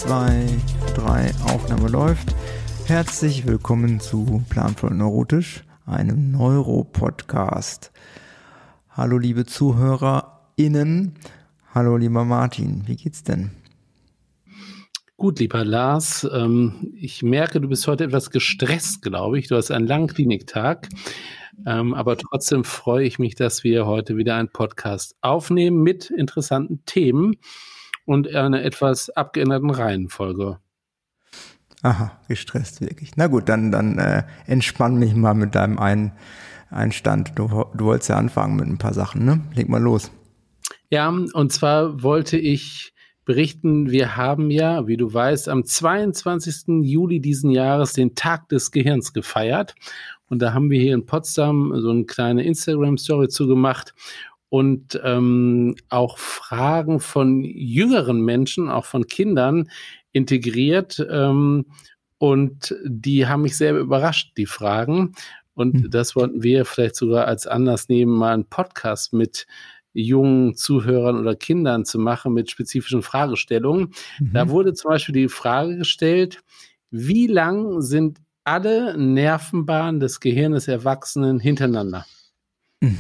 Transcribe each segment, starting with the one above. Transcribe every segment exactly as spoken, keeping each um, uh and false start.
zwei, drei, Aufnahme läuft. Herzlich willkommen zu Planvoll Neurotisch, einem Neuro-Podcast. Hallo liebe ZuhörerInnen, hallo lieber Martin, wie geht's denn? Gut, lieber Lars, ähm, ich merke, du bist heute etwas gestresst, glaube ich. Du hast einen langen Kliniktag, ähm, aber trotzdem freue ich mich, dass wir heute wieder einen Podcast aufnehmen mit interessanten Themen und einer etwas abgeänderten Reihenfolge. Aha, gestresst wirklich. Na gut, dann, dann äh, entspann mich mal mit deinem Ein- Einstand. Du, du wolltest ja anfangen mit ein paar Sachen, ne? Leg mal los. Ja, und zwar wollte ich berichten, wir haben ja, wie du weißt, am zweiundzwanzigsten Juli diesen Jahres den Tag des Gehirns gefeiert. Und da haben wir hier in Potsdam so eine kleine Instagram-Story zugemacht und ähm, auch Fragen von jüngeren Menschen, auch von Kindern integriert. Ähm, und die haben mich sehr überrascht, die Fragen. Und hm. das wollten wir vielleicht sogar als Anlass nehmen, mal einen Podcast mit jungen Zuhörern oder Kindern zu machen mit spezifischen Fragestellungen. Mhm. Da wurde zum Beispiel die Frage gestellt, wie lang sind alle Nervenbahnen des Gehirns des Erwachsenen hintereinander? Mhm.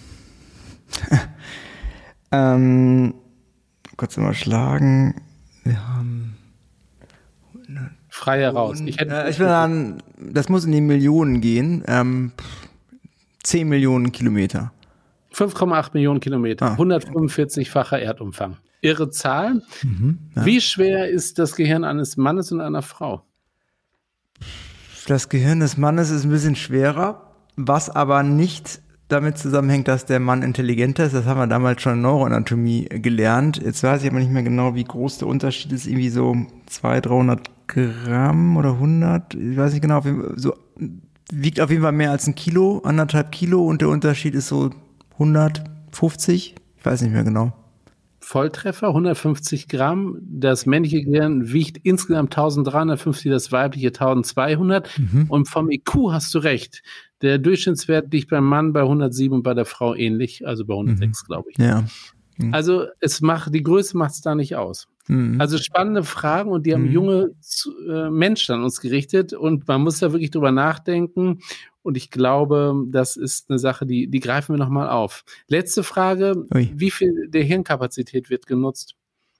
ähm, kurz mal schlagen. Wir haben frei heraus. Ich, hätte äh, ich will sagen, das muss in die Millionen gehen. Ähm, zehn Millionen Kilometer. fünf Komma acht Millionen Kilometer, ah, hundertfünfundvierzig-facher Erdumfang. Irre Zahl. Mhm, ja. Wie schwer ist das Gehirn eines Mannes und einer Frau? Das Gehirn des Mannes ist ein bisschen schwerer, was aber nicht damit zusammenhängt, dass der Mann intelligenter ist. Das haben wir damals schon in Neuroanatomie gelernt. Jetzt weiß ich aber nicht mehr genau, wie groß der Unterschied ist. Irgendwie so zweihundert, dreihundert Gramm oder hundert. Ich weiß nicht genau. So, wiegt auf jeden Fall mehr als ein Kilo, anderthalb Kilo. Und der Unterschied ist so hundertfünfzig, ich weiß nicht mehr genau. Volltreffer, hundertfünfzig Gramm. Das männliche Gehirn wiegt insgesamt eintausenddreihundertfünfzig, das weibliche eintausendzweihundert. Mhm. Und vom I Q hast du recht. Der Durchschnittswert liegt beim Mann bei hundertsieben und bei der Frau ähnlich, also bei hundertsechs, mhm. glaube ich. Ja. Mhm. Also es macht, die Größe macht es da nicht aus. Mhm. Also spannende Fragen und die haben mhm. junge äh, Menschen an uns gerichtet und man muss da wirklich drüber nachdenken. Und ich glaube, das ist eine Sache, die, die greifen wir nochmal auf. Letzte Frage, Ui. Wie viel der Hirnkapazität wird genutzt?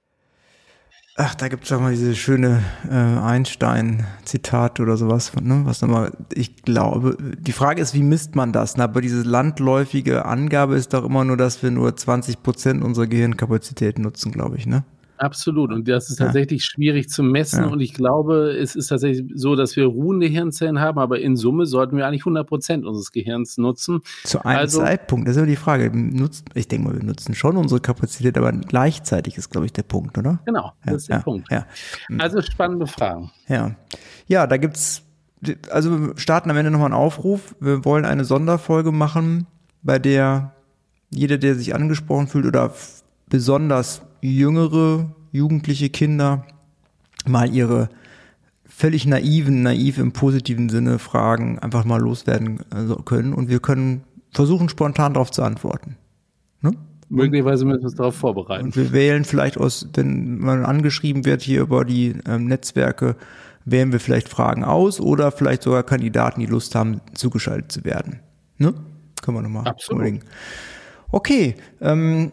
Ach, da gibt es doch mal diese schöne äh, Einstein-Zitat oder sowas, ne? Was nochmal, ich glaube, die Frage ist, wie misst man das? Na, aber diese landläufige Angabe ist doch immer nur, dass wir nur zwanzig Prozent unserer Gehirnkapazität nutzen, glaube ich, ne? Absolut. Und das ist tatsächlich ja. schwierig zu messen. Ja. Und ich glaube, es ist tatsächlich so, dass wir ruhende Hirnzellen haben, aber in Summe sollten wir eigentlich hundert Prozent unseres Gehirns nutzen. Zu einem also, Zeitpunkt, das ist ja die Frage. Nutzt, ich denke mal, wir nutzen schon unsere Kapazität, aber gleichzeitig ist, glaube ich, der Punkt, oder? Genau, das ja, ist der ja, Punkt. Ja. Also spannende Fragen. Ja, ja, da gibt's, also wir starten am Ende nochmal einen Aufruf. Wir wollen eine Sonderfolge machen, bei der jeder, der sich angesprochen fühlt oder besonders jüngere, jugendliche Kinder mal ihre völlig naiven, naiv im positiven Sinne Fragen einfach mal loswerden können und wir können versuchen, spontan darauf zu antworten. Ne? Möglicherweise müssen wir uns darauf vorbereiten. Und wir wählen vielleicht aus, wenn man angeschrieben wird hier über die ähm, Netzwerke, wählen wir vielleicht Fragen aus oder vielleicht sogar Kandidaten, die Lust haben, zugeschaltet zu werden. Ne? Können wir nochmal überlegen. Okay, ähm,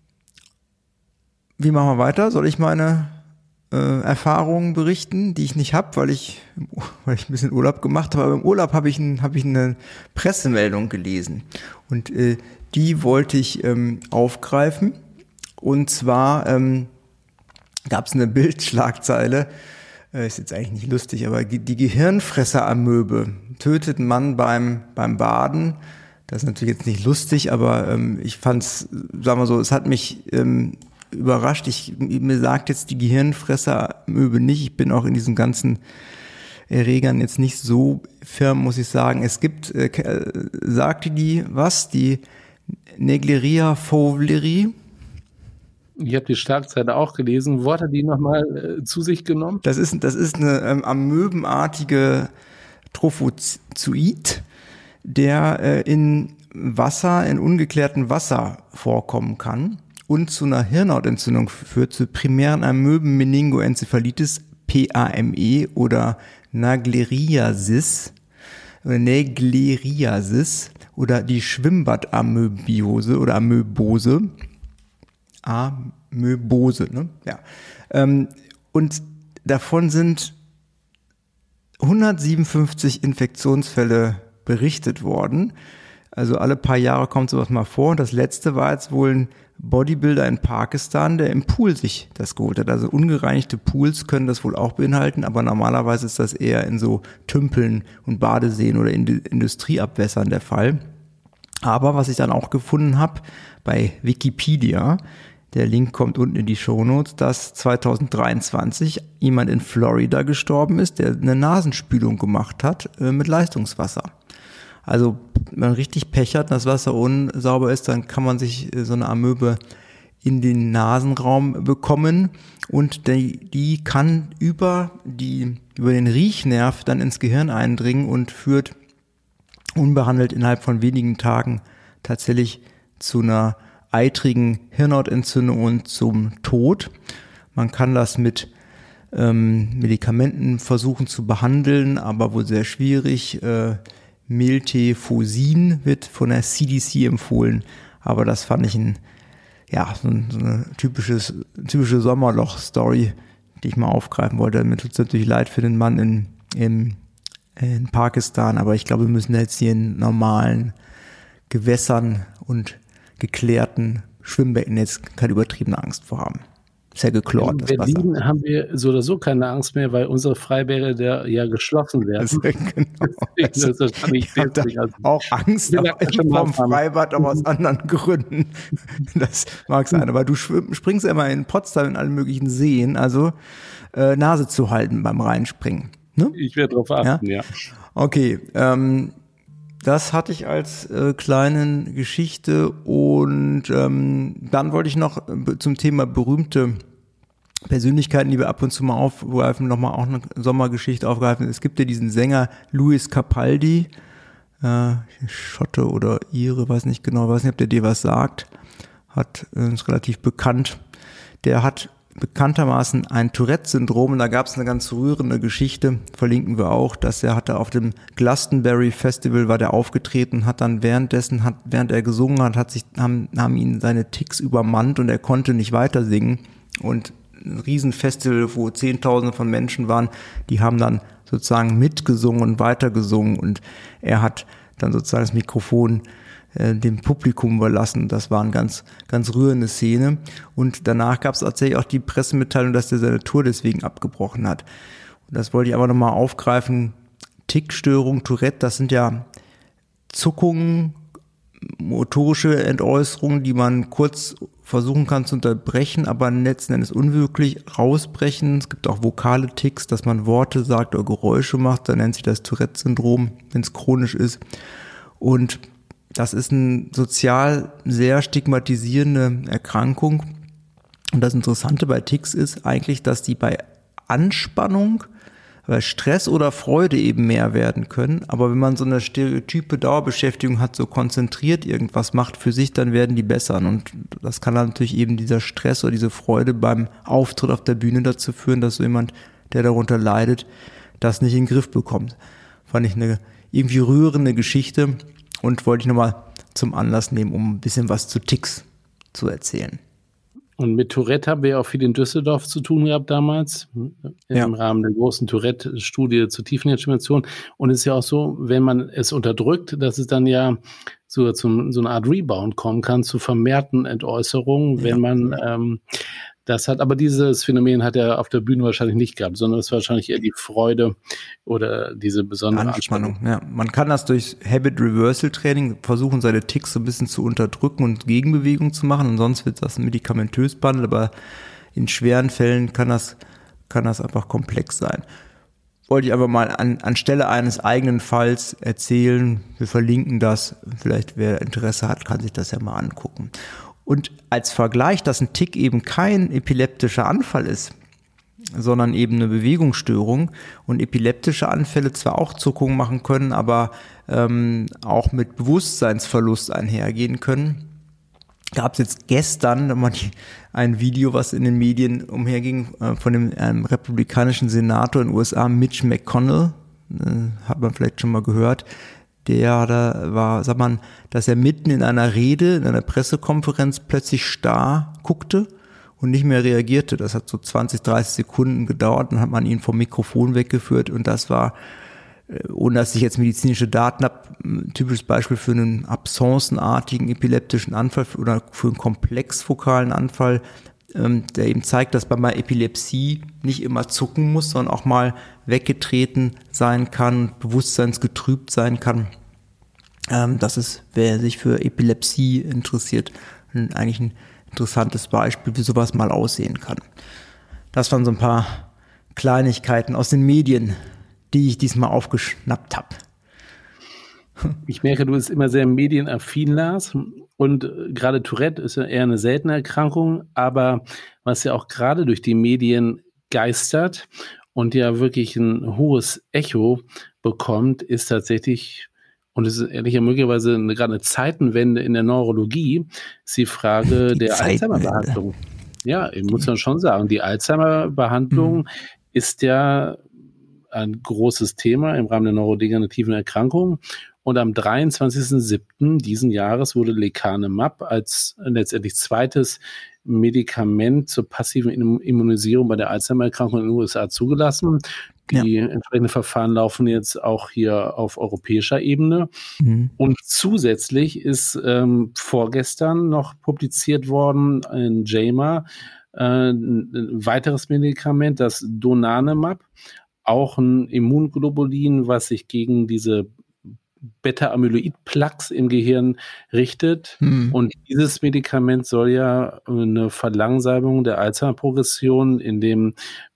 wie machen wir weiter? Soll ich meine äh, Erfahrungen berichten, die ich nicht habe, weil ich, weil ich ein bisschen Urlaub gemacht habe? Aber im Urlaub habe ich, ein, hab ich eine Pressemeldung gelesen und äh, die wollte ich ähm, aufgreifen. Und zwar ähm, gab es eine Bildschlagzeile, äh, ist jetzt eigentlich nicht lustig, aber die, die Gehirnfresser-Amöbe tötet einen Mann beim, beim Baden. Das ist natürlich jetzt nicht lustig, aber ähm, ich fand's, sagen wir so, es hat mich ähm, überrascht. Ich, mir sagt jetzt die Gehirnfresser-Amöbe nicht. Ich bin auch in diesen ganzen Erregern jetzt nicht so firm, muss ich sagen. Es gibt, äh, sagte die was? Die Naegleria fowleri. Ich habe die Schlagzeile auch gelesen. Wo hat er die nochmal äh, zu sich genommen? Das ist, das ist eine ähm, amöbenartige Trophozoit, der äh, in Wasser, in ungeklärtem Wasser vorkommen kann. und zu einer Hirnhautentzündung führt, zu primären Amöben-Meningoenzephalitis, P A M E oder Nagleriasis oder Nagleriasis oder die Schwimmbadamöbiose oder Amöbose. Amöbose, ne? Ja. Ähm, und davon sind hundertsiebenundfünfzig Infektionsfälle berichtet worden. Also alle paar Jahre kommt sowas mal vor. Und das letzte war jetzt wohl ein Bodybuilder in Pakistan, der im Pool sich das geholt hat. Also ungereinigte Pools können das wohl auch beinhalten, aber normalerweise ist das eher in so Tümpeln und Badeseen oder in Industrieabwässern der Fall. Aber was ich dann auch gefunden habe bei Wikipedia, der Link kommt unten in die Shownotes, dass zweitausenddreiundzwanzig jemand in Florida gestorben ist, der eine Nasenspülung gemacht hat äh, mit Leistungswasser. Also wenn man richtig Pech hat und das Wasser unsauber ist, dann kann man sich äh, so eine Amöbe in den Nasenraum bekommen und die, die kann über, die, über den Riechnerv dann ins Gehirn eindringen und führt unbehandelt innerhalb von wenigen Tagen tatsächlich zu einer eitrigen Hirnhautentzündung und zum Tod. Man kann das mit ähm, Medikamenten versuchen zu behandeln, aber wohl sehr schwierig. Äh, Miltefosin wird von der C D C empfohlen, aber das fand ich ein, ja, so, ein, so eine typisches, typische Sommerloch-Story, die ich mal aufgreifen wollte. Mir tut es natürlich leid für den Mann in, in, in Pakistan, aber ich glaube, wir müssen jetzt hier in normalen Gewässern und geklärten Schwimmbecken jetzt keine übertriebene Angst vor haben. Ist ja geklort, das Wasser. In Berlin haben wir so oder so keine Angst mehr, weil unsere Freibäder da ja geschlossen werden. Das ist genau. Das ist wahrscheinlich ich habe da auch Angst vom Freibad, aber aus anderen Gründen. Das mag sein. Aber du springst ja immer in Potsdam in allen möglichen Seen, also äh, Nase zu halten beim Reinspringen. Ne? Ich werde darauf achten, ja. ja. Okay, ähm, das hatte ich als äh, kleine Geschichte und ähm, dann wollte ich noch äh, zum Thema berühmte Persönlichkeiten, die wir ab und zu mal aufgreifen, nochmal auch eine Sommergeschichte aufgreifen. Es gibt ja diesen Sänger Louis Capaldi, äh, Schotte oder Ire, weiß nicht genau, weiß nicht, ob der dir was sagt, hat äh, ist relativ bekannt. Der hat bekanntermaßen ein Tourette-Syndrom und da gab es eine ganz rührende Geschichte, verlinken wir auch, dass er hatte auf dem Glastonbury Festival war der aufgetreten, hat dann währenddessen, hat, während er gesungen hat, hat sich, haben, haben ihn seine Ticks übermannt und er konnte nicht weiter singen und ein Riesenfestival, wo Zehntausende von Menschen waren, die haben dann sozusagen mitgesungen und weitergesungen und er hat dann sozusagen das Mikrofon dem Publikum überlassen. Das war eine ganz, ganz rührende Szene. Und danach gab es tatsächlich auch die Pressemitteilung, dass der seine Tour deswegen abgebrochen hat. Und das wollte ich aber nochmal aufgreifen. Tickstörung, Tourette, das sind ja Zuckungen, motorische Entäußerungen, die man kurz versuchen kann zu unterbrechen, aber letzten Endes unwirklich rausbrechen. Es gibt auch vokale Ticks, dass man Worte sagt oder Geräusche macht. Da nennt sich das Tourette-Syndrom, wenn es chronisch ist. Und das ist eine sozial sehr stigmatisierende Erkrankung. Und das Interessante bei Ticks ist eigentlich, dass die bei Anspannung, bei Stress oder Freude eben mehr werden können. Aber wenn man so eine stereotype Dauerbeschäftigung hat, so konzentriert irgendwas macht für sich, dann werden die besser. Und das kann dann natürlich eben dieser Stress oder diese Freude beim Auftritt auf der Bühne dazu führen, dass so jemand, der darunter leidet, das nicht in den Griff bekommt. Fand ich eine irgendwie rührende Geschichte. Und wollte ich nochmal zum Anlass nehmen, um ein bisschen was zu Ticks zu erzählen. Und mit Tourette haben wir ja auch viel in Düsseldorf zu tun gehabt damals, im ja. Rahmen der großen Tourette-Studie zur Tiefenhirnstimulation. Und es ist ja auch so, wenn man es unterdrückt, dass es dann ja so zu so einer Art Rebound kommen kann, zu vermehrten Entäußerungen, wenn ja. man ähm, das hat. Aber dieses Phänomen hat er auf der Bühne wahrscheinlich nicht gehabt, sondern es war wahrscheinlich eher die Freude oder diese besondere Anspannung. Anspannung. Ja, man kann das durch Habit Reversal Training versuchen, seine Ticks so ein bisschen zu unterdrücken und Gegenbewegung zu machen. Und sonst wird das medikamentös behandelt, aber in schweren Fällen kann das, kann das einfach komplex sein. Wollte ich aber mal an, anstelle eines eigenen Falls erzählen. Wir verlinken das. Vielleicht wer Interesse hat, kann sich das ja mal angucken. Und als Vergleich, dass ein Tick eben kein epileptischer Anfall ist, sondern eben eine Bewegungsstörung und epileptische Anfälle zwar auch Zuckungen machen können, aber ähm, auch mit Bewusstseinsverlust einhergehen können, gab es jetzt gestern nochmal die, ein Video, was in den Medien umherging, äh, von dem ähm, republikanischen Senator in den U S A, Mitch McConnell, äh, hat man vielleicht schon mal gehört, der da war, sagt man, dass er mitten in einer Rede, in einer Pressekonferenz plötzlich starr guckte und nicht mehr reagierte. Das hat so zwanzig, dreißig Sekunden gedauert, dann hat man ihn vom Mikrofon weggeführt und das war, ohne dass ich jetzt medizinische Daten habe, ein typisches Beispiel für einen absencenartigen epileptischen Anfall oder für einen komplexfokalen Anfall, ähm, der eben zeigt, dass man bei Epilepsie nicht immer zucken muss, sondern auch mal weggetreten sein kann, bewusstseinsgetrübt sein kann. Ähm, das ist, wer sich für Epilepsie interessiert, ein, eigentlich ein interessantes Beispiel, wie sowas mal aussehen kann. Das waren so ein paar Kleinigkeiten aus den Medien, die ich diesmal aufgeschnappt habe. Ich merke, du bist immer sehr medienaffin, Lars. Und gerade Tourette ist ja eher eine seltene Erkrankung, aber was ja auch gerade durch die Medien geistert und ja wirklich ein hohes Echo bekommt, ist tatsächlich, und es ist ehrlich möglicherweise eine, gerade eine Zeitenwende in der Neurologie, ist die Frage die der Alzheimer-Behandlung. Ja, ich muss man schon sagen, die Alzheimer-Behandlung mhm. ist ja ein großes Thema im Rahmen der neurodegenerativen Erkrankungen. Und am dreiundzwanzigsten siebten diesen Jahres wurde Lecanemab als letztendlich zweites Medikament zur passiven Immunisierung bei der Alzheimer-Erkrankung in den U S A zugelassen. Die ja. entsprechenden Verfahren laufen jetzt auch hier auf europäischer Ebene. Mhm. Und zusätzlich ist ähm, vorgestern noch publiziert worden in J A M A äh, ein weiteres Medikament, das Donanemab, auch ein Immunglobulin, was sich gegen diese Beta-Amyloid-Plaques im Gehirn richtet. Hm. Und dieses Medikament soll ja eine Verlangsamung der Alzheimer-Progression in dem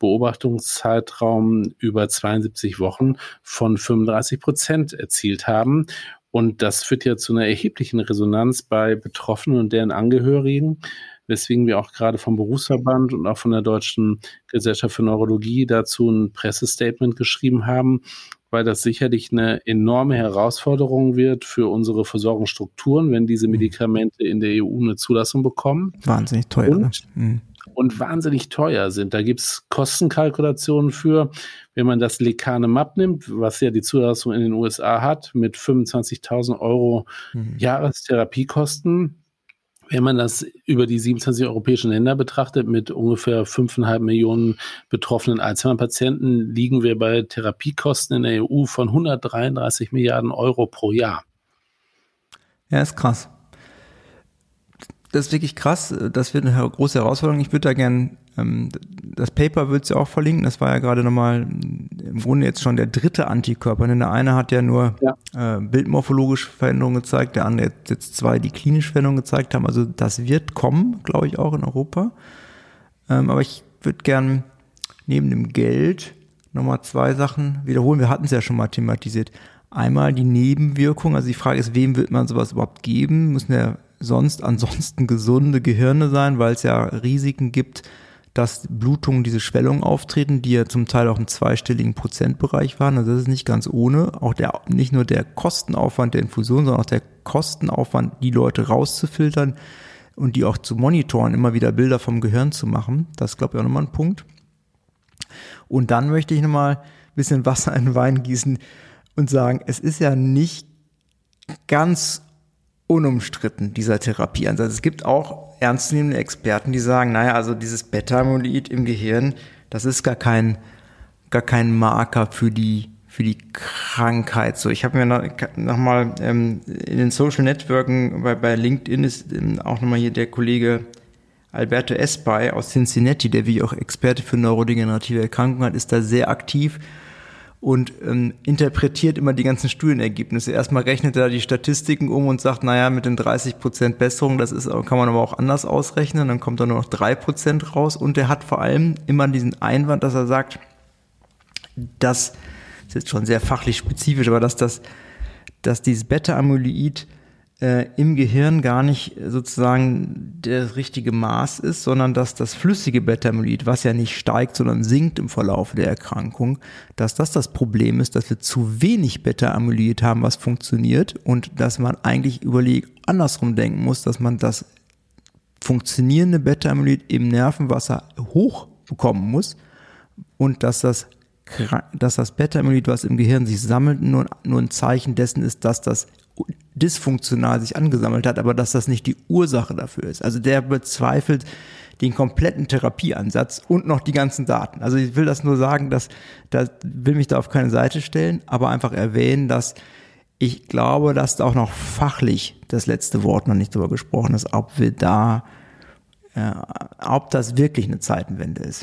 Beobachtungszeitraum über zweiundsiebzig Wochen von fünfunddreißig Prozent erzielt haben. Und das führt ja zu einer erheblichen Resonanz bei Betroffenen und deren Angehörigen, weswegen wir auch gerade vom Berufsverband und auch von der Deutschen Gesellschaft für Neurologie dazu ein Pressestatement geschrieben haben, weil das sicherlich eine enorme Herausforderung wird für unsere Versorgungsstrukturen, wenn diese Medikamente in der E U eine Zulassung bekommen. Wahnsinnig teuer. Und, ne? mhm. und wahnsinnig teuer sind. Da gibt es Kostenkalkulationen für, wenn man das Lecanemab nimmt, was ja die Zulassung in den U S A hat, mit fünfundzwanzigtausend Euro mhm. Jahrestherapiekosten. Wenn man das über die siebenundzwanzig europäischen Länder betrachtet, mit ungefähr fünfeinhalb Millionen betroffenen Alzheimer-Patienten, liegen wir bei Therapiekosten in der E U von hundertdreiunddreißig Milliarden Euro pro Jahr. Ja, ist krass. Das ist wirklich krass. Das wird eine große Herausforderung. Ich würde da gerne, ähm, das Paper wird es ja auch verlinken. Das war ja gerade nochmal im Grunde jetzt schon der dritte Antikörper. Der eine hat ja nur ja. äh, bildmorphologische Veränderungen gezeigt, der andere jetzt zwei, die klinische Veränderungen gezeigt haben. Also das wird kommen, glaube ich, auch in Europa. Ähm, aber ich würde gern neben dem Geld nochmal zwei Sachen wiederholen. Wir hatten es ja schon mal thematisiert. Einmal die Nebenwirkung. Also die Frage ist, wem wird man sowas überhaupt geben? Müssen ja sonst ansonsten gesunde Gehirne sein, weil es ja Risiken gibt, dass Blutungen, diese Schwellungen auftreten, die ja zum Teil auch im zweistelligen Prozentbereich waren. Also das ist nicht ganz ohne. Auch der, nicht nur der Kostenaufwand der Infusion, sondern auch der Kostenaufwand, die Leute rauszufiltern und die auch zu monitoren, immer wieder Bilder vom Gehirn zu machen. Das ist, glaube ich, auch nochmal ein Punkt. Und dann möchte ich nochmal ein bisschen Wasser in den Wein gießen und sagen, es ist ja nicht ganz unumstritten, dieser Therapieansatz. Es gibt auch ernstzunehmende Experten, die sagen, naja, also dieses Beta-Amyloid im Gehirn, das ist gar kein, gar kein Marker für die, für die Krankheit. So, ich habe mir noch, noch mal ähm, in den Social Networken, bei, bei LinkedIn ist ähm, auch nochmal hier der Kollege Alberto Espay aus Cincinnati, der wie auch Experte für neurodegenerative Erkrankungen hat, ist da sehr aktiv und ähm, interpretiert immer die ganzen Studienergebnisse. Erstmal rechnet er die Statistiken um und sagt, naja, mit den dreißig Prozent Besserung, das ist, kann man aber auch anders ausrechnen, dann kommt da nur noch drei Prozent raus. Und er hat vor allem immer diesen Einwand, dass er sagt, das ist jetzt schon sehr fachlich spezifisch, aber dass, das, dass dieses Beta-Amyloid äh, im Gehirn gar nicht sozusagen das richtige Maß ist, sondern dass das flüssige Beta-Amyloid, was ja nicht steigt, sondern sinkt im Verlauf der Erkrankung, dass das das Problem ist, dass wir zu wenig Beta-Amyloid haben, was funktioniert und dass man eigentlich überlegt, andersrum denken muss, dass man das funktionierende Beta-Amyloid im Nervenwasser hochbekommen muss und dass das, dass das Beta-Amyloid, was im Gehirn sich sammelt, nur, nur ein Zeichen dessen ist, dass das dysfunktional sich angesammelt hat, aber dass das nicht die Ursache dafür ist. Also der bezweifelt den kompletten Therapieansatz und noch die ganzen Daten. Also ich will das nur sagen, dass, dass will mich da auf keine Seite stellen, aber einfach erwähnen, dass ich glaube, dass da auch noch fachlich das letzte Wort noch nicht drüber gesprochen ist, ob wir da, äh, ob das wirklich eine Zeitenwende ist.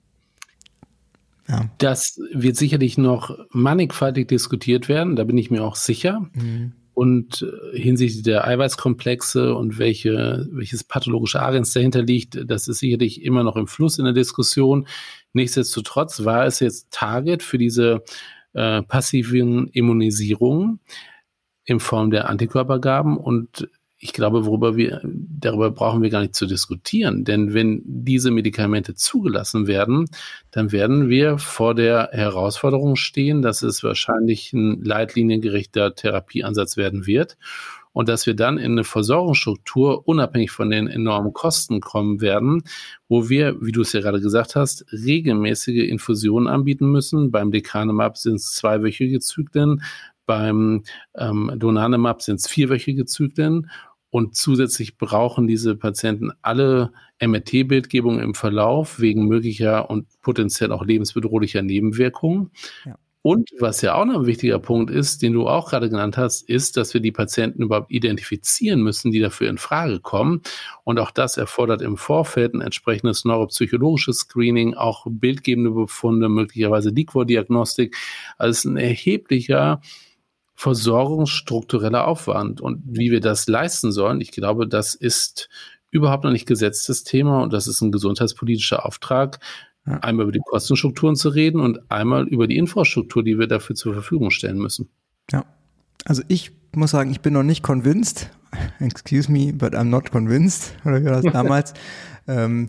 Ja. Das wird sicherlich noch mannigfaltig diskutiert werden, da bin ich mir auch sicher. Mhm. Und hinsichtlich der Eiweißkomplexe und welche, welches pathologische Agens dahinter liegt, das ist sicherlich immer noch im Fluss in der Diskussion. Nichtsdestotrotz war es jetzt Target für diese äh, passiven Immunisierungen in Form der Antikörpergaben. Und ich glaube, worüber wir, darüber brauchen wir gar nicht zu diskutieren. Denn wenn diese Medikamente zugelassen werden, dann werden wir vor der Herausforderung stehen, dass es wahrscheinlich ein leitliniengerechter Therapieansatz werden wird und dass wir dann in eine Versorgungsstruktur unabhängig von den enormen Kosten kommen werden, wo wir, wie du es ja gerade gesagt hast, regelmäßige Infusionen anbieten müssen. Beim Lecanemab sind es zweiwöchige Zyklen, beim ähm, Donanemab sind es vierwöchige Zyklen. Und zusätzlich brauchen diese Patienten alle M R T-Bildgebungen im Verlauf wegen möglicher und potenziell auch lebensbedrohlicher Nebenwirkungen. Ja. Und was ja auch noch ein wichtiger Punkt ist, den du auch gerade genannt hast, ist, dass wir die Patienten überhaupt identifizieren müssen, die dafür in Frage kommen. Und auch das erfordert im Vorfeld ein entsprechendes neuropsychologisches Screening, auch bildgebende Befunde, möglicherweise Liquor-Diagnostik. Also es ist ein erheblicher versorgungsstruktureller Aufwand. Und wie wir das leisten sollen, ich glaube, das ist überhaupt noch nicht gesetztes Thema und das ist ein gesundheitspolitischer Auftrag, ja. Einmal über die Kostenstrukturen zu reden und einmal über die Infrastruktur, die wir dafür zur Verfügung stellen müssen. Ja, also ich muss sagen, ich bin noch nicht convinced. Excuse me, but I'm not convinced. Oder wie war das damals? ähm,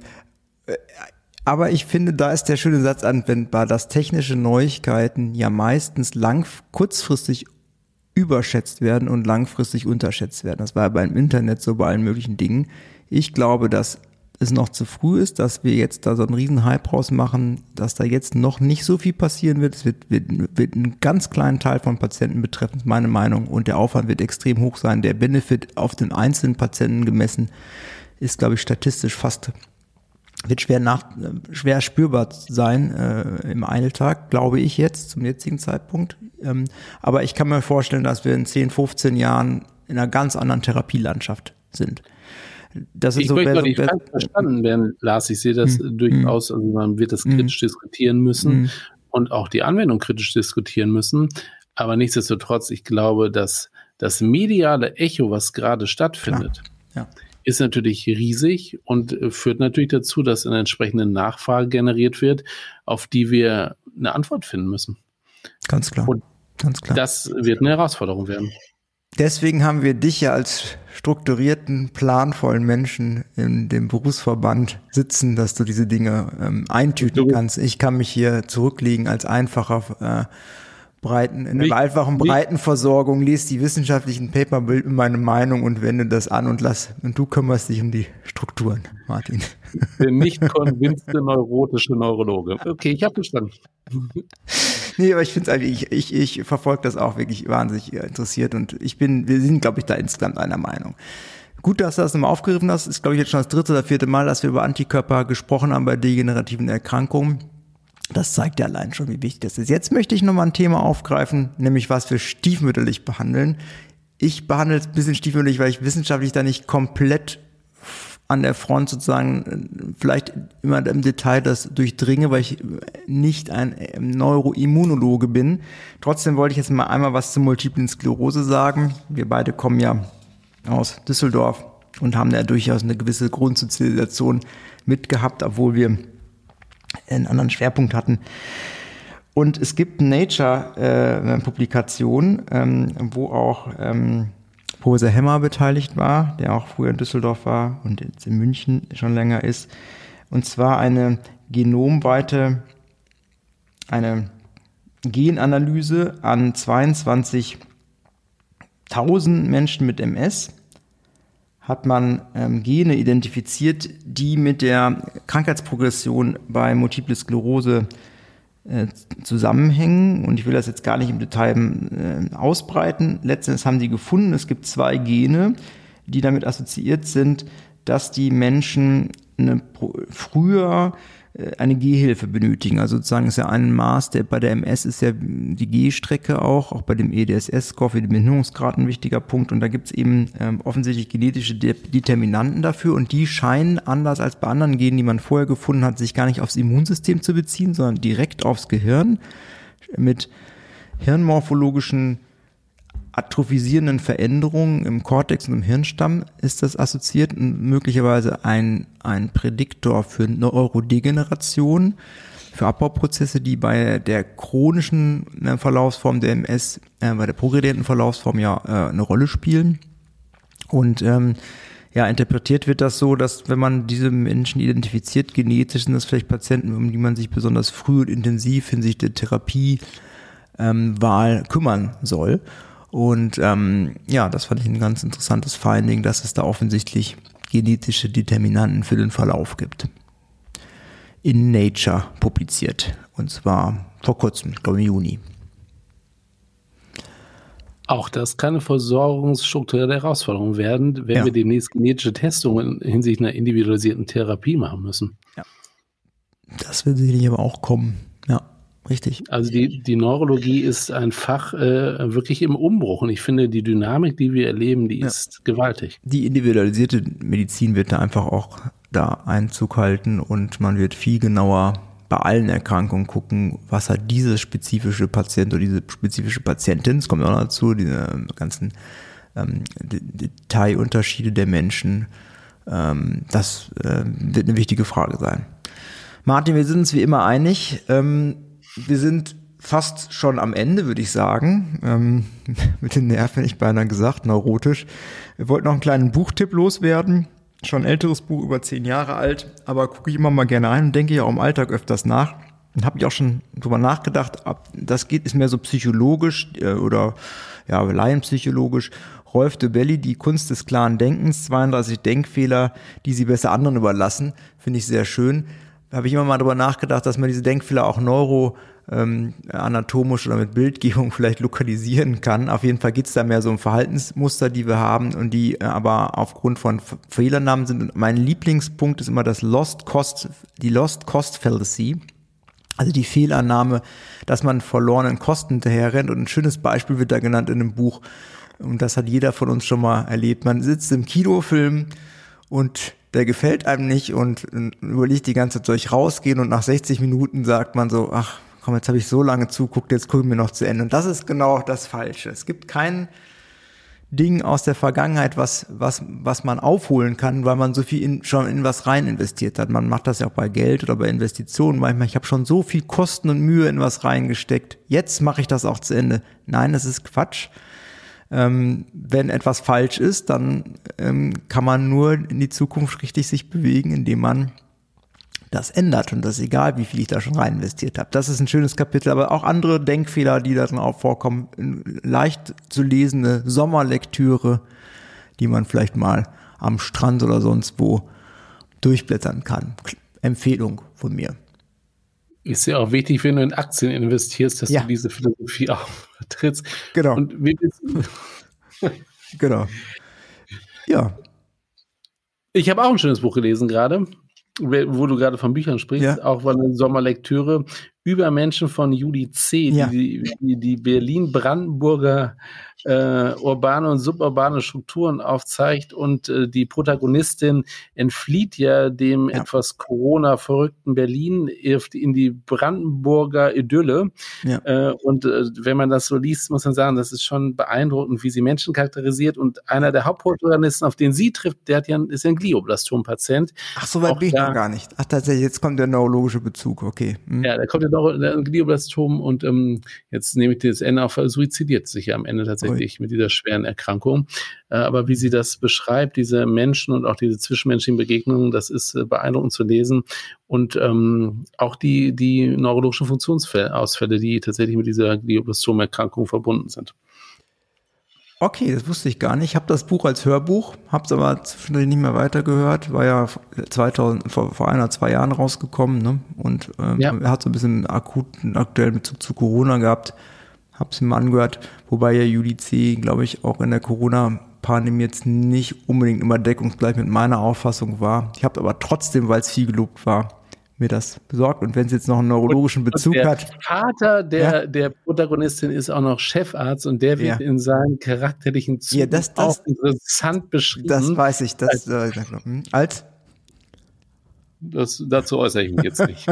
Aber ich finde, da ist der schöne Satz anwendbar, dass technische Neuigkeiten ja meistens lang, kurzfristig überschätzt werden und langfristig unterschätzt werden. Das war ja beim Internet so, bei allen möglichen Dingen. Ich glaube, dass es noch zu früh ist, dass wir jetzt da so einen riesen Hype draus machen, dass da jetzt noch nicht so viel passieren wird. Es wird, wird, wird einen ganz kleinen Teil von Patienten betreffen, ist meine Meinung, und der Aufwand wird extrem hoch sein. Der Benefit auf den einzelnen Patienten gemessen ist, glaube ich, statistisch fast wird schwer nach, schwer spürbar sein äh, im Eiltag, glaube ich jetzt, zum jetzigen Zeitpunkt. Ähm, aber ich kann mir vorstellen, dass wir in zehn, fünfzehn Jahren in einer ganz anderen Therapielandschaft sind. Das ist ich so, möchte wer, nicht wer, falsch verstanden werden, Lars. Ich sehe das hm, durchaus, also man wird das kritisch hm, diskutieren müssen hm. und auch die Anwendung kritisch diskutieren müssen. Aber nichtsdestotrotz, ich glaube, dass das mediale Echo, was gerade stattfindet, ja. ist natürlich riesig und führt natürlich dazu, dass eine entsprechende Nachfrage generiert wird, auf die wir eine Antwort finden müssen. Ganz klar. Und Ganz klar. Das wird eine Herausforderung werden. Deswegen haben wir dich ja als strukturierten, planvollen Menschen in dem Berufsverband sitzen, dass du diese Dinge ähm, eintüten kannst. Ich kann mich hier zurücklegen als einfacher äh, Breiten, in der einfachen Breitenversorgung, lese die wissenschaftlichen Paper, bilde meine Meinung und wende das an und lass, und du kümmerst dich um die Strukturen, Martin. Der nicht konvinzte neurotische Neurologe. Okay, ich habe verstanden. Nee, aber ich finde es eigentlich, ich, ich, ich verfolge das auch wirklich wahnsinnig interessiert und ich bin, wir sind, glaube ich, da insgesamt einer Meinung. Gut, dass du das nochmal aufgegriffen hast, ist, glaube ich, jetzt schon das dritte oder vierte Mal, dass wir über Antikörper gesprochen haben bei degenerativen Erkrankungen. Das zeigt ja allein schon, wie wichtig das ist. Jetzt möchte ich nochmal ein Thema aufgreifen, nämlich was wir stiefmütterlich behandeln. Ich behandle es ein bisschen stiefmütterlich, weil ich wissenschaftlich da nicht komplett an der Front sozusagen vielleicht immer im Detail das durchdringe, weil ich nicht ein Neuroimmunologe bin. Trotzdem wollte ich jetzt mal einmal was zur Multiplen Sklerose sagen. Wir beide kommen ja aus Düsseldorf und haben da durchaus eine gewisse Grundsozialisation mitgehabt, obwohl wir einen anderen Schwerpunkt hatten. Und es gibt eine Nature-Publikation, äh, ähm, wo auch ähm, Professor Hemmer beteiligt war, der auch früher in Düsseldorf war und jetzt in München schon länger ist. Und zwar eine genomweite, eine Genanalyse an zweiundzwanzigtausend Menschen mit M S, hat man ähm, Gene identifiziert, die mit der Krankheitsprogression bei Multiple Sklerose äh, zusammenhängen. Und ich will das jetzt gar nicht im Detail äh, ausbreiten. Letztendlich haben die gefunden, es gibt zwei Gene, die damit assoziiert sind, dass die Menschen eine, früher eine Gehhilfe benötigen. Also sozusagen ist ja ein Maß, der bei der M S ist ja die Gehstrecke auch, auch bei dem E D S S-Score für den Behinderungsgrad ein wichtiger Punkt. Und da gibt es eben ähm, offensichtlich genetische De- Determinanten dafür und die scheinen anders als bei anderen Genen, die man vorher gefunden hat, sich gar nicht aufs Immunsystem zu beziehen, sondern direkt aufs Gehirn mit hirnmorphologischen atrophisierenden Veränderungen im Kortex und im Hirnstamm ist das assoziiert und möglicherweise ein, ein Prädiktor für Neurodegeneration, für Abbauprozesse, die bei der chronischen äh, Verlaufsform der M S, äh, bei der progredienten Verlaufsform ja äh, eine Rolle spielen. Und ähm, ja, interpretiert wird das so, dass wenn man diese Menschen identifiziert, genetisch sind das vielleicht Patienten, um die man sich besonders früh und intensiv hinsichtlich der Therapiewahl ähm, kümmern soll. Und ähm, ja, das fand ich ein ganz interessantes Finding, dass es da offensichtlich genetische Determinanten für den Verlauf gibt. In Nature publiziert. Und zwar vor kurzem, ich glaube im Juni. Auch das kann eine versorgungsstrukturelle Herausforderung werden, wenn ja. wir demnächst genetische Testungen hinsichtlich einer individualisierten Therapie machen müssen. Ja. Das wird sicherlich aber auch kommen. Ja. Richtig. Also die, die Neurologie ist ein Fach äh, wirklich im Umbruch und ich finde, die Dynamik, die wir erleben, die ja. ist gewaltig. Die individualisierte Medizin wird da einfach auch da Einzug halten und man wird viel genauer bei allen Erkrankungen gucken, was hat diese spezifische Patient oder diese spezifische Patientin, es kommt auch noch dazu, diese ganzen ähm, Detailunterschiede der Menschen, ähm, das äh, wird eine wichtige Frage sein. Martin, wir sind uns wie immer einig, ähm, wir sind fast schon am Ende, würde ich sagen. Ähm, mit den Nerven hätte ich beinahe gesagt, neurotisch. Wir wollten noch einen kleinen Buchtipp loswerden. Schon ein älteres Buch, über zehn Jahre alt. Aber gucke ich immer mal gerne ein und denke ja auch im Alltag öfters nach. Und habe ich auch schon drüber nachgedacht. Das geht, ist mehr so psychologisch äh, oder ja, laienpsychologisch. Rolf de Belli, Die Kunst des klaren Denkens, zweiunddreißig Denkfehler, die Sie besser anderen überlassen. Finde ich sehr schön. Da habe ich immer mal drüber nachgedacht, dass man diese Denkfehler auch neuro, ähm, anatomisch oder mit Bildgebung vielleicht lokalisieren kann. Auf jeden Fall geht es da mehr so um Verhaltensmuster, die wir haben und die äh, aber aufgrund von F- Fehlernamen sind. Und mein Lieblingspunkt ist immer das Lost Cost, die Lost Cost Fallacy. Also die Fehlannahme, dass man verlorenen Kosten hinterher rennt. Und ein schönes Beispiel wird da genannt in dem Buch. Und das hat jeder von uns schon mal erlebt. Man sitzt im Kinofilm und der gefällt einem nicht und überlegt die ganze Zeit, soll ich rausgehen? Und nach sechzig Minuten sagt man so, ach komm, jetzt habe ich so lange zuguckt, jetzt gucken wir noch zu Ende. Und das ist genau das Falsche. Es gibt kein Ding aus der Vergangenheit, was was was man aufholen kann, weil man so viel in, schon in was rein investiert hat. Man macht das ja auch bei Geld oder bei Investitionen. Manchmal, ich habe schon so viel Kosten und Mühe in was reingesteckt. Jetzt mache ich das auch zu Ende. Nein, das ist Quatsch. Ähm, wenn etwas falsch ist, dann ähm, kann man nur in die Zukunft richtig sich bewegen, indem man das ändert. Und das ist egal, wie viel ich da schon rein investiert habe. Das ist ein schönes Kapitel, aber auch andere Denkfehler, die da drin auch vorkommen. Leicht zu lesende Sommerlektüre, die man vielleicht mal am Strand oder sonst wo durchblättern kann. Empfehlung von mir. Ist ja auch wichtig, wenn du in Aktien investierst, dass ja. du diese Philosophie auch vertrittst. Genau. Und wir genau. Ja. Ich habe auch ein schönes Buch gelesen gerade, wo du gerade von Büchern sprichst, ja. auch war eine Sommerlektüre über Menschen von Judy C., ja. die, die die Berlin-Brandenburger äh, urbane und suburbane Strukturen aufzeigt und äh, die Protagonistin entflieht ja dem ja. etwas Corona-verrückten Berlin in die Brandenburger Idylle ja. äh, und äh, wenn man das so liest, muss man sagen, das ist schon beeindruckend, wie sie Menschen charakterisiert und einer der Hauptprotagonisten, auf den sie trifft, der hat ja, ist ja ein Glioblastom-Patient. Ach, so weit bin ich noch gar nicht. Ach, tatsächlich, jetzt kommt der neurologische Bezug, okay. Hm. Ja, da kommt ja noch ein Glioblastom und ähm, jetzt nehme ich das Ende auf, suizidiert sich ja am Ende tatsächlich Ui. mit dieser schweren Erkrankung. Äh, aber wie sie das beschreibt, diese Menschen und auch diese zwischenmenschlichen Begegnungen, das ist äh, beeindruckend zu lesen. Und ähm, auch die, die neurologischen Funktionsausfälle, die tatsächlich mit dieser Glioblastom-Erkrankung verbunden sind. Okay, das wusste ich gar nicht. Ich habe das Buch als Hörbuch, habe es aber zwischendurch nicht mehr weitergehört. War ja zweitausend, vor, vor ein oder zwei Jahren rausgekommen, ne? Und ähm, ja. er hat so ein bisschen akuten, aktuellen Bezug zu Corona gehabt. Habe es mir mal angehört, wobei ja Juli C., glaube ich, auch in der Corona-Pandemie jetzt nicht unbedingt immer deckungsgleich mit meiner Auffassung war. Ich habe aber trotzdem, weil es viel gelobt war, mir das besorgt. Und wenn es jetzt noch einen neurologischen Bezug der hat. Der Vater der, ja? der Protagonistin ist auch noch Chefarzt und der wird ja. in seinen charakterlichen Zügen ja, das, das, auch interessant beschrieben. Das weiß ich. Das, als, äh, als? Das, dazu äußere ich mich jetzt nicht.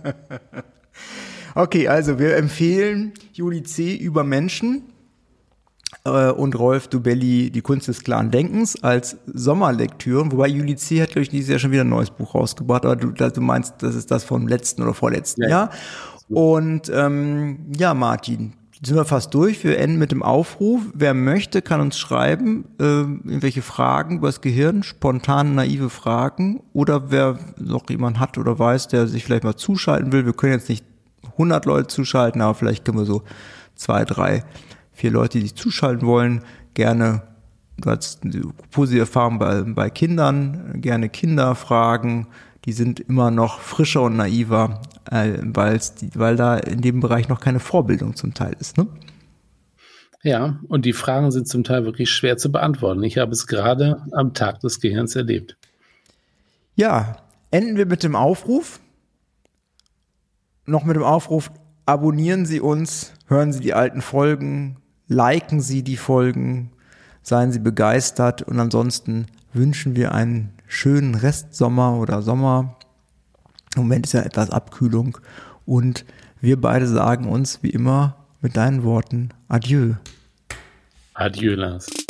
Okay, also wir empfehlen Juli C. über Menschen äh, und Rolf Dobelli Die Kunst des klaren Denkens als Sommerlektüren, wobei Juli C. hat, glaube ich, dieses Jahr schon wieder ein neues Buch rausgebracht, aber du, du meinst, das ist das vom letzten oder vorletzten ja. Jahr. Und ähm, ja, Martin, sind wir fast durch. Wir enden mit dem Aufruf. Wer möchte, kann uns schreiben, äh, irgendwelche Fragen über das Gehirn, spontan naive Fragen, oder wer noch jemand hat oder weiß, der sich vielleicht mal zuschalten will. Wir können jetzt nicht hundert Leute zuschalten, aber vielleicht können wir so zwei, drei, vier Leute, die sich zuschalten wollen, gerne, du hast eine positive Erfahrung bei, bei Kindern, gerne Kinder fragen, die sind immer noch frischer und naiver, äh, weil's die, weil da in dem Bereich noch keine Vorbildung zum Teil ist, ne? Ja, und die Fragen sind zum Teil wirklich schwer zu beantworten. Ich habe es gerade am Tag des Gehirns erlebt. Ja, enden wir mit dem Aufruf. Noch mit dem Aufruf, abonnieren Sie uns, hören Sie die alten Folgen, liken Sie die Folgen, seien Sie begeistert und ansonsten wünschen wir einen schönen Restsommer oder Sommer. Im Moment ist ja etwas Abkühlung und wir beide sagen uns wie immer mit deinen Worten Adieu. Adieu, Lars.